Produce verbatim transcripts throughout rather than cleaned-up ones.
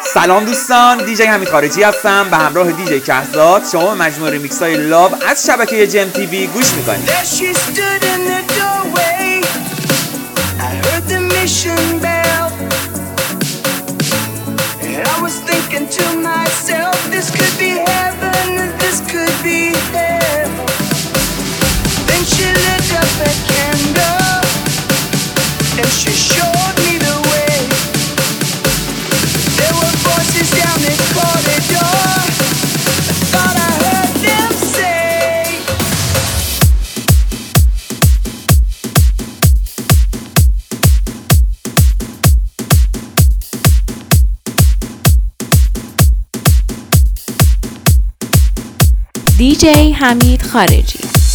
سلام دوستان، دیجی حمید خارجی هستم به همراه دیجی کهزاد. شما به مجموعه ریمیکس های لاب از شبکه جم تیوی گوش میکنید. دیجی حمید خارجی.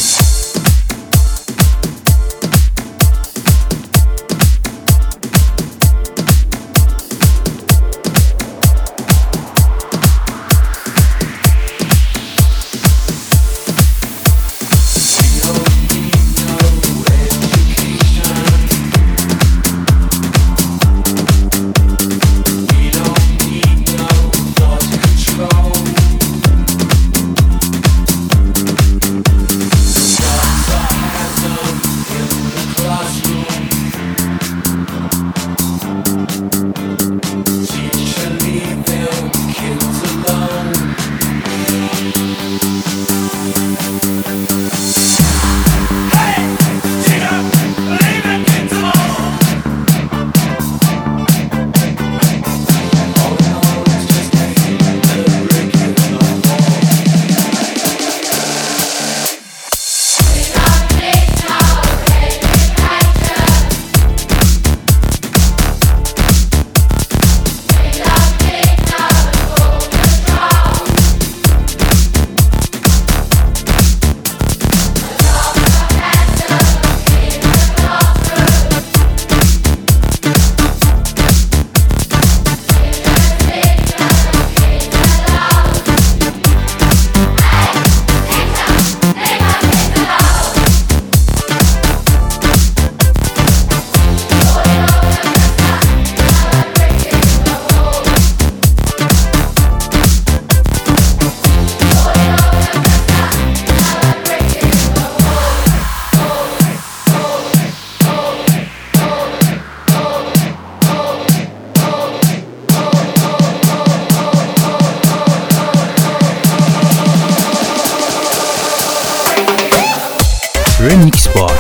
ریمیکس بار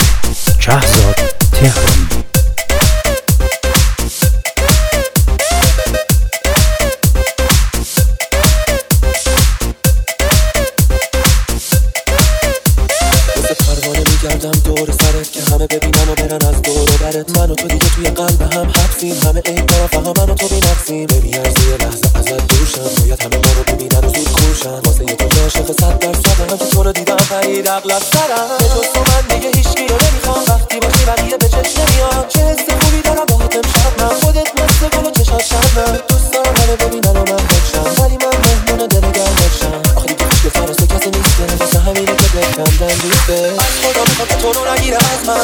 کهزاد تهرانی. مثل پروانه میگردم دور سرت که همه ببینن و برن از دور و برت. من و تو دیگه توی قلب هم حبسیم، همه عیب دارم فقط من و تو بینقصیم. نمیارزه یه لحظه ازت دوشم، باید همه ما رو ببینن و زود کوشن. واسه یه تو عاشق صد درصدم، که تو رو دیدم پرید عقل از سرم. به جز تو من دیگه هیچکی رو نمیخوام، وقتی باشی بقیه به چشم نمیاد. چه حس خوبی دارم باهات امشب، من خودت مثل گل و چشات شبنم. دوست دارم همه ببینن و من بکشم، ولی من مهمون دل گردشم. آخه دیگه هیچ که فرست و کسی نیسته، واسه همینه که بکندن دوسته. از خدا میخوام که تو رو نگیره از من،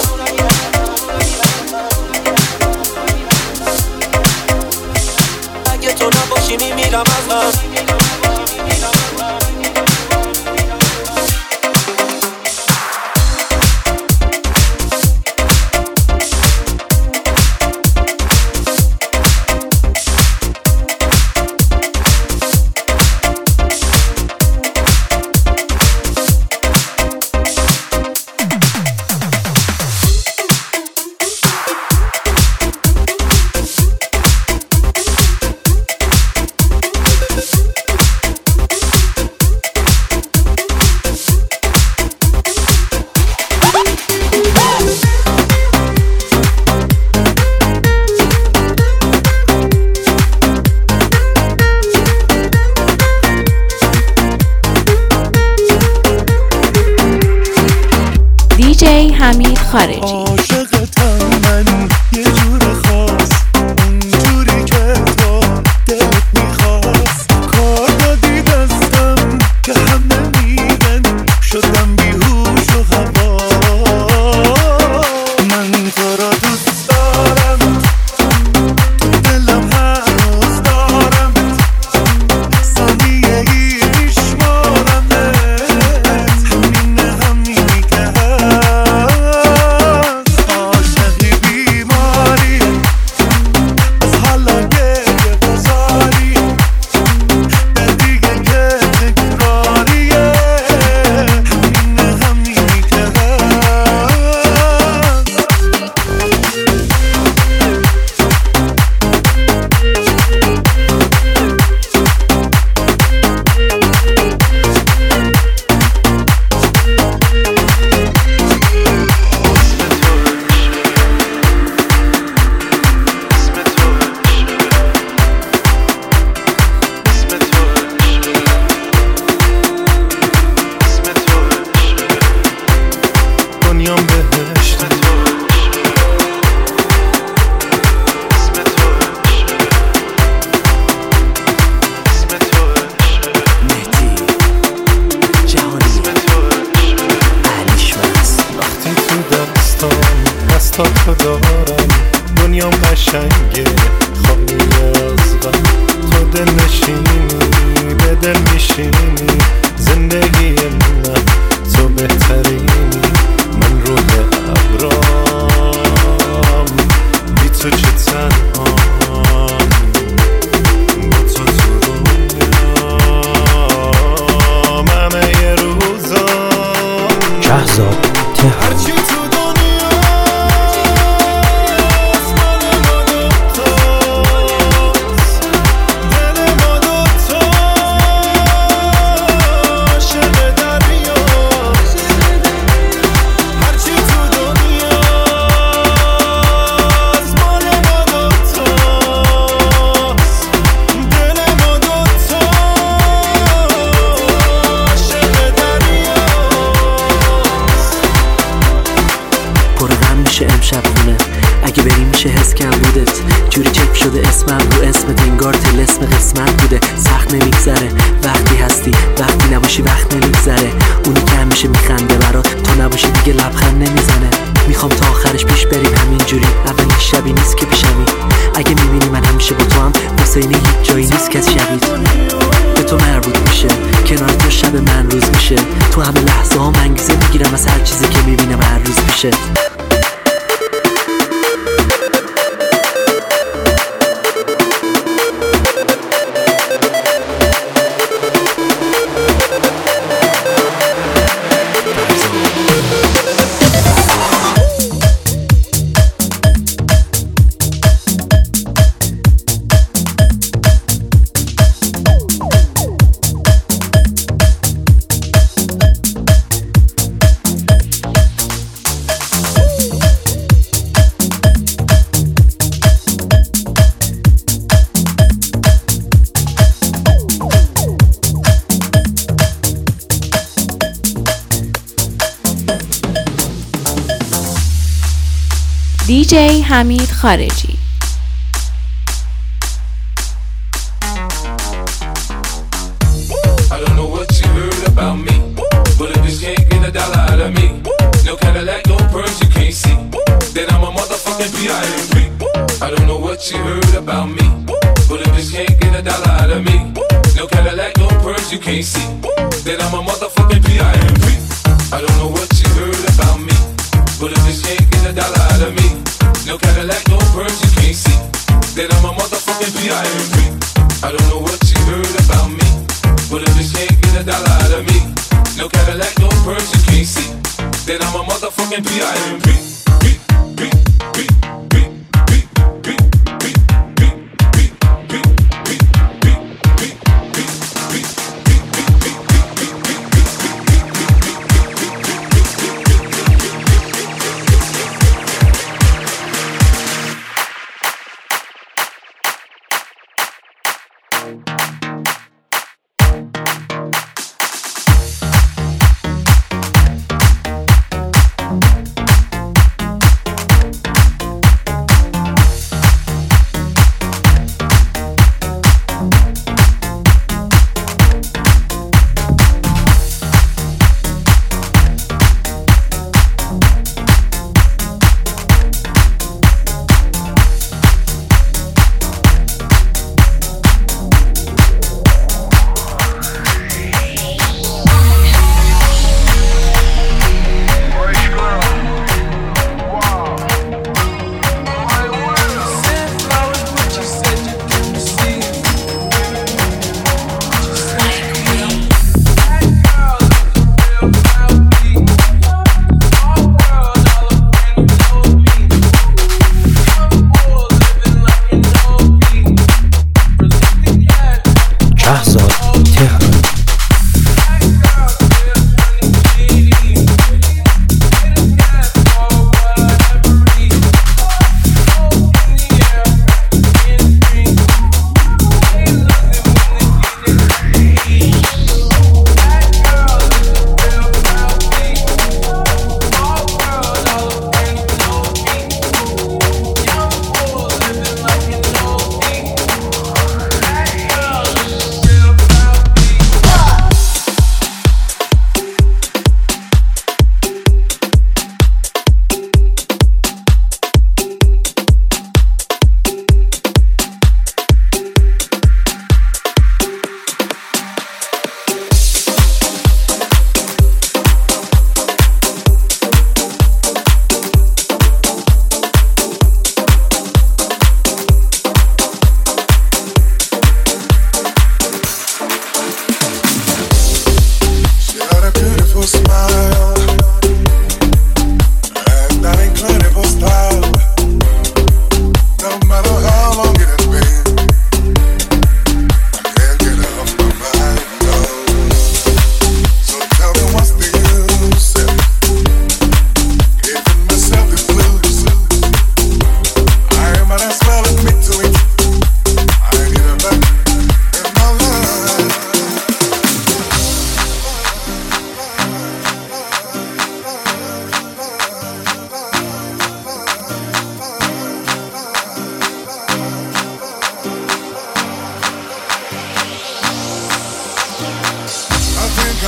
اگه تو نباشی میمیرم از من. دیجی حمید خارجی. عاشقتم من یه جور خاص، اونجوری که تو دلت میخواست. کار دادی دستم که همه میگن شدم بیهوش و هوا. من تو را دوست دارم، تو دلم هنوز دارم. دل نشینی به دل میشینی زندگی من تو بهترینی من روی ابرام بی تو چه تنهام با تو تو دنیام همه ی روزام شهزاد تهران هرچی تو اگه بریم میشه حس کم بودت جوری چک شده اسمم رو اسمت انگار طلسم قسمت بوده سخت نمیگذره وقتی هستی وقتی نباشی وقت نمیگذره اونی که همیشه میخنده برات تو نباشی دیگه لبخند نمیزنه میخوام تا آخرش پیش بریم همینجوری اولین شبی نیست که پیشمی اگه میبینی من همیشه با تو هم واسه اینه هیچ جایی نیست کس شبیت به تو مربوط میشه کنار تو شب من روز میشه تو همه لحظه ها انگیزه میگیرم از هر چیزی که میبینم هر روز میشه دیجی حمید خارجی. I don't know what you heard about me, but if this can't get a dollar out of me, no Cadillac, no pearls you can't see, then I'm a motherfucking P I M P. I don't know what you heard about me, but if this can't get a dollar out of me, no Cadillac, no pearls you can't see, then I'm a motherfucking P I M P. I don't know what you heard about me, but if this can't get a dollar out of me, no Cadillac, no pearls you can't see, then I'm a motherfucking P I M P. I don't know what you heard about me, but if this can't get a dollar out of me, no Cadillac, no pearls you can't see, then I'm a motherfucking P I M P.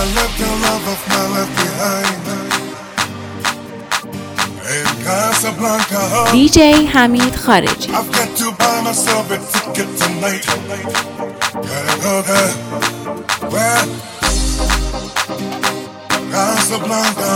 left your love off my left behind. In Casablanca, دی جی حمید خارجی. I've got to buy myself a ticket tonight. Gotta go there. Where? Casablanca.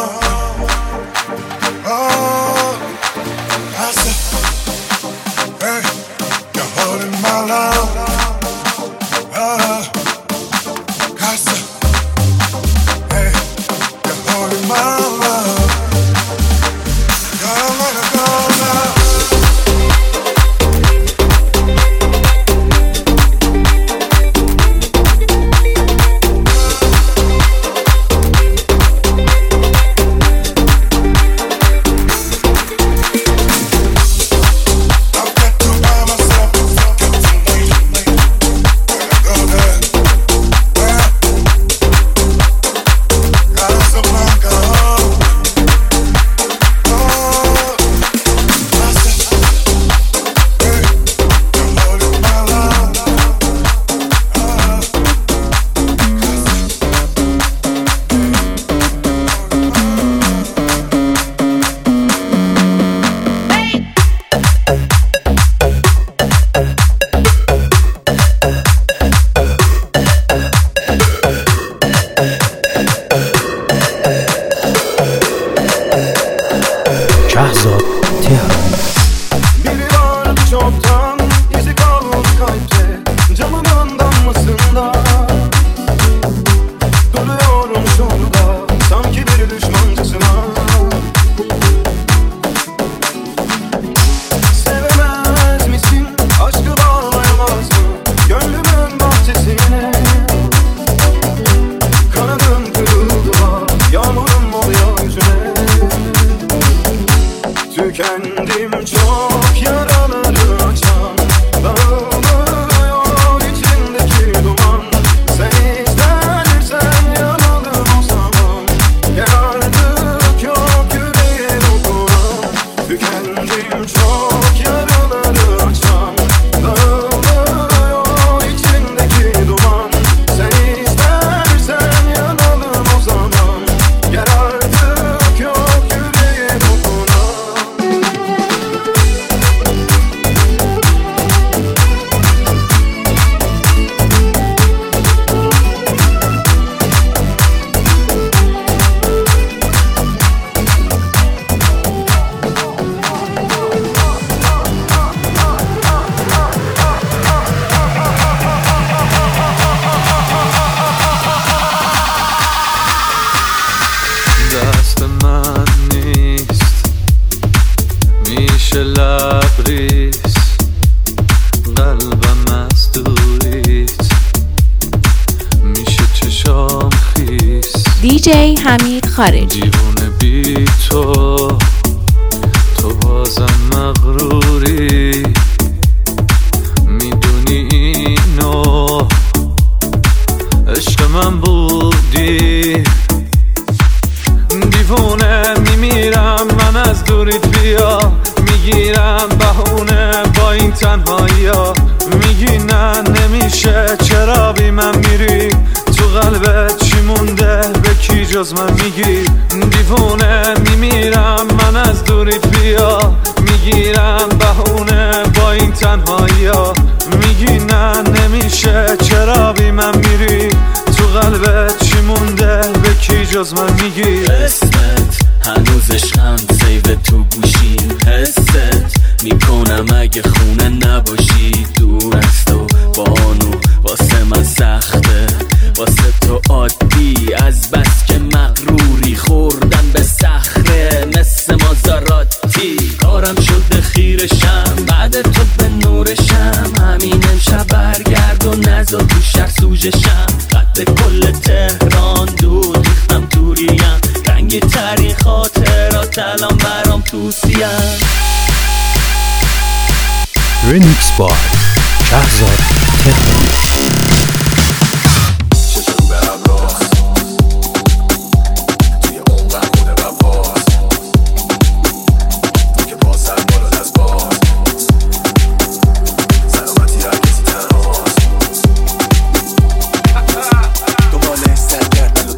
Oh, I said, hey, you're holding my love. Oh, Casa, hey, you're holding my love. Gotta let it go now. Şahzat Tehran. Biri vardı çoktan, izi kaldı kalpte, camının damlasında. Duruyorum şurada, sanki bir düşmancasına. Sevemez misin, aşkı bağlayamaz mı, gönlümün bahçesine. Kanadın kırıldı bak, yağmurum oluyor yüzüne. Tükendim çok yaraları açan, dağılıyor içindeki duman. Sen istersen yanalım o zaman, gel artık yok yüreğe dokunan. Tükendim çok yaraları açan, dağılıyor içindeki duman. Sen istersen yanalım o zaman, gel artık yok yüreğe dokunan. دست من نیست میشه لبریز قلبم از دوریت میشه چشام خیس دی جی حمید خارجی. دیوونه بی تو تو بازم مغروری میدونی اینو عشق من بودی دیوونه میمیرم من از دوریت بیا میگیرم بهونه با این تنهایی ها میگی نه نمیشه چرا بی من میری تو قلبت چی مونده به کی جز من میگی دیوونه میمیرم من از دوریت بیا میگیرم بهونه با این تنهایی ها میگی نه نمیشه چرا بی من میری تو قلبت چی مونده به کی جز من میگی اسمت هنوز عشقم سیو تو گوشیم حست میکنم اگه خونه نباشی دور از تو بانو واسه من سخته واسه تو عادی از بس که مغروری خوردم به صخره مثل مازاراتی کارم شده خیرشم بعد تو به نورشم همین امشب برگرد و نذار تو شهر سوژشم قد کل تهران دور ریختم توریم رنگی ترین خاطرات الان برام توسیم Remix by شهزاد تهران. دنبال سرگردن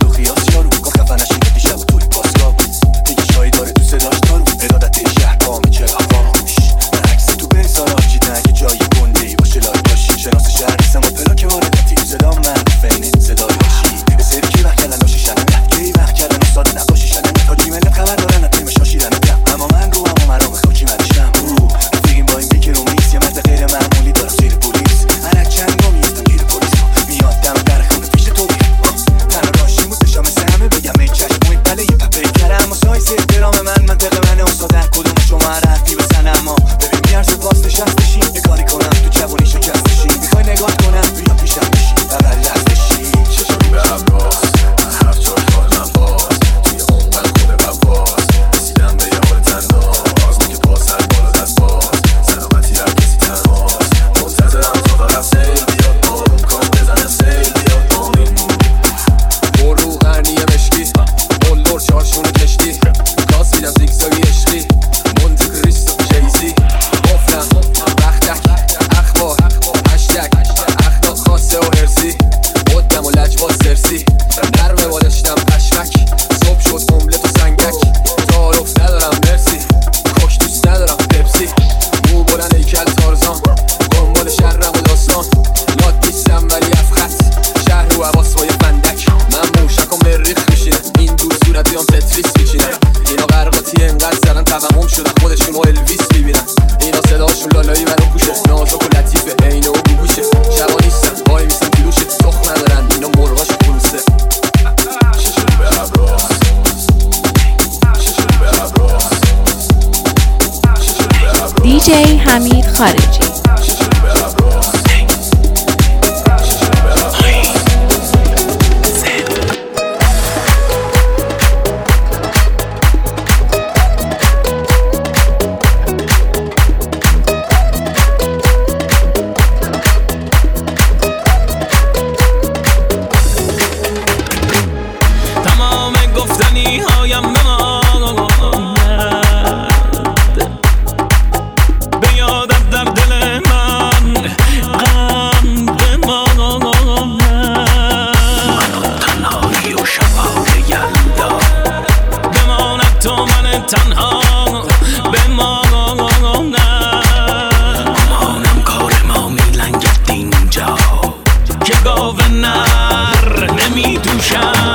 که گاو نر نمی دوشم